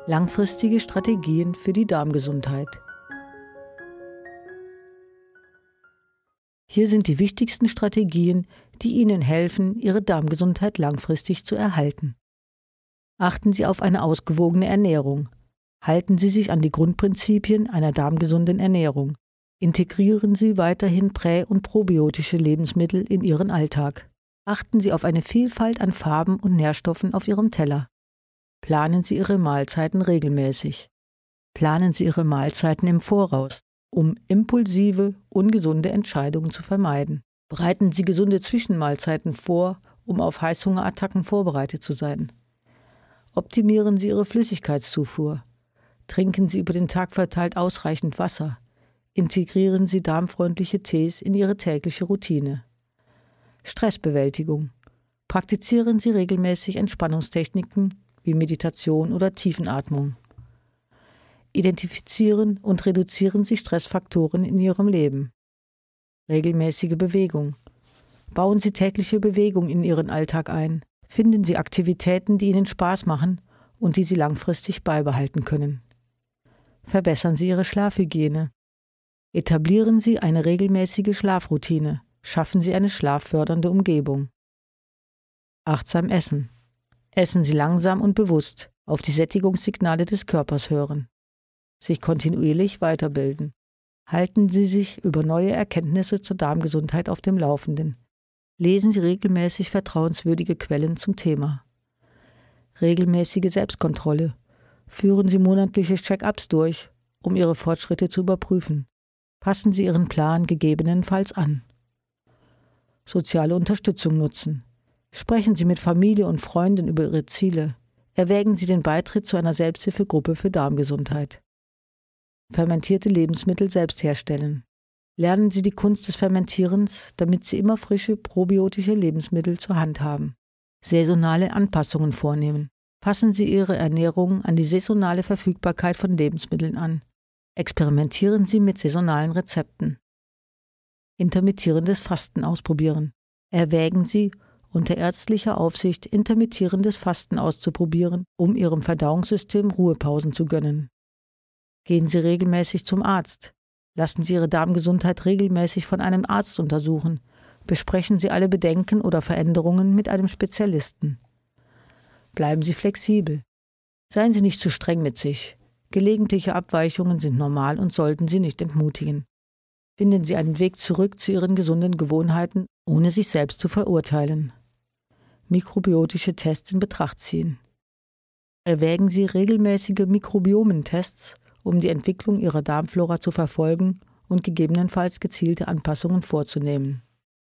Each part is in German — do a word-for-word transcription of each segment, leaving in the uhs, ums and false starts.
Langfristige Strategien für die Darmgesundheit. Hier sind die wichtigsten Strategien, die Ihnen helfen, Ihre Darmgesundheit langfristig zu erhalten. Achten Sie auf eine ausgewogene Ernährung. Halten Sie sich an die Grundprinzipien einer darmgesunden Ernährung. Integrieren Sie weiterhin prä- und probiotische Lebensmittel in Ihren Alltag. Achten Sie auf eine Vielfalt an Farben und Nährstoffen auf Ihrem Teller. Planen Sie Ihre Mahlzeiten regelmäßig. Planen Sie Ihre Mahlzeiten im Voraus, um impulsive, ungesunde Entscheidungen zu vermeiden. Bereiten Sie gesunde Zwischenmahlzeiten vor, um auf Heißhungerattacken vorbereitet zu sein. Optimieren Sie Ihre Flüssigkeitszufuhr. Trinken Sie über den Tag verteilt ausreichend Wasser. Integrieren Sie darmfreundliche Tees in Ihre tägliche Routine. Stressbewältigung. Praktizieren Sie regelmäßig Entspannungstechniken wie Meditation oder Tiefenatmung. Identifizieren und reduzieren Sie Stressfaktoren in Ihrem Leben. Regelmäßige Bewegung. Bauen Sie tägliche Bewegung in Ihren Alltag ein. Finden Sie Aktivitäten, die Ihnen Spaß machen und die Sie langfristig beibehalten können. Verbessern Sie Ihre Schlafhygiene. Etablieren Sie eine regelmäßige Schlafroutine. Schaffen Sie eine schlaffördernde Umgebung. Achtsam essen. Essen Sie langsam und bewusst, auf die Sättigungssignale des Körpers hören. Sich kontinuierlich weiterbilden. Halten Sie sich über neue Erkenntnisse zur Darmgesundheit auf dem Laufenden. Lesen Sie regelmäßig vertrauenswürdige Quellen zum Thema. Regelmäßige Selbstkontrolle. Führen Sie monatliche Check-ups durch, um Ihre Fortschritte zu überprüfen. Passen Sie Ihren Plan gegebenenfalls an. Soziale Unterstützung nutzen. Sprechen Sie mit Familie und Freunden über Ihre Ziele. Erwägen Sie den Beitritt zu einer Selbsthilfegruppe für Darmgesundheit. Fermentierte Lebensmittel selbst herstellen. Lernen Sie die Kunst des Fermentierens, damit Sie immer frische, probiotische Lebensmittel zur Hand haben. Saisonale Anpassungen vornehmen. Passen Sie Ihre Ernährung an die saisonale Verfügbarkeit von Lebensmitteln an. Experimentieren Sie mit saisonalen Rezepten. Intermittierendes Fasten ausprobieren. Erwägen Sie, unter ärztlicher Aufsicht intermittierendes Fasten auszuprobieren, um Ihrem Verdauungssystem Ruhepausen zu gönnen. Gehen Sie regelmäßig zum Arzt. Lassen Sie Ihre Darmgesundheit regelmäßig von einem Arzt untersuchen. Besprechen Sie alle Bedenken oder Veränderungen mit einem Spezialisten. Bleiben Sie flexibel. Seien Sie nicht zu streng mit sich. Gelegentliche Abweichungen sind normal und sollten Sie nicht entmutigen. Finden Sie einen Weg zurück zu Ihren gesunden Gewohnheiten, ohne sich selbst zu verurteilen. Mikrobiotische Tests in Betracht ziehen. Erwägen Sie regelmäßige Mikrobiomentests, um die Entwicklung Ihrer Darmflora zu verfolgen und gegebenenfalls gezielte Anpassungen vorzunehmen.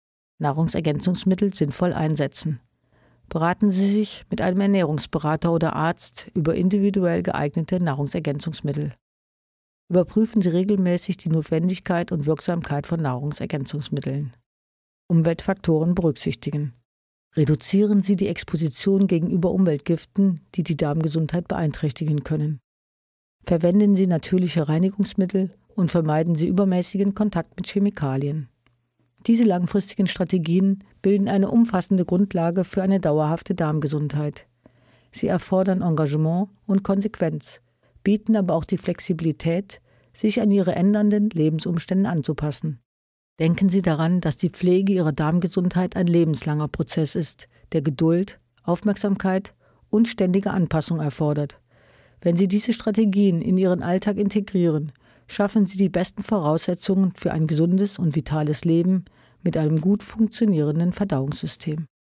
Nahrungsergänzungsmittel sinnvoll einsetzen. Beraten Sie sich mit einem Ernährungsberater oder Arzt über individuell geeignete Nahrungsergänzungsmittel. Überprüfen Sie regelmäßig die Notwendigkeit und Wirksamkeit von Nahrungsergänzungsmitteln. Umweltfaktoren berücksichtigen. Reduzieren Sie die Exposition gegenüber Umweltgiften, die die Darmgesundheit beeinträchtigen können. Verwenden Sie natürliche Reinigungsmittel und vermeiden Sie übermäßigen Kontakt mit Chemikalien. Diese langfristigen Strategien bilden eine umfassende Grundlage für eine dauerhafte Darmgesundheit. Sie erfordern Engagement und Konsequenz, bieten aber auch die Flexibilität, sich an Ihre ändernden Lebensumstände anzupassen. Denken Sie daran, dass die Pflege Ihrer Darmgesundheit ein lebenslanger Prozess ist, der Geduld, Aufmerksamkeit und ständige Anpassung erfordert. Wenn Sie diese Strategien in Ihren Alltag integrieren, schaffen Sie die besten Voraussetzungen für ein gesundes und vitales Leben mit einem gut funktionierenden Verdauungssystem.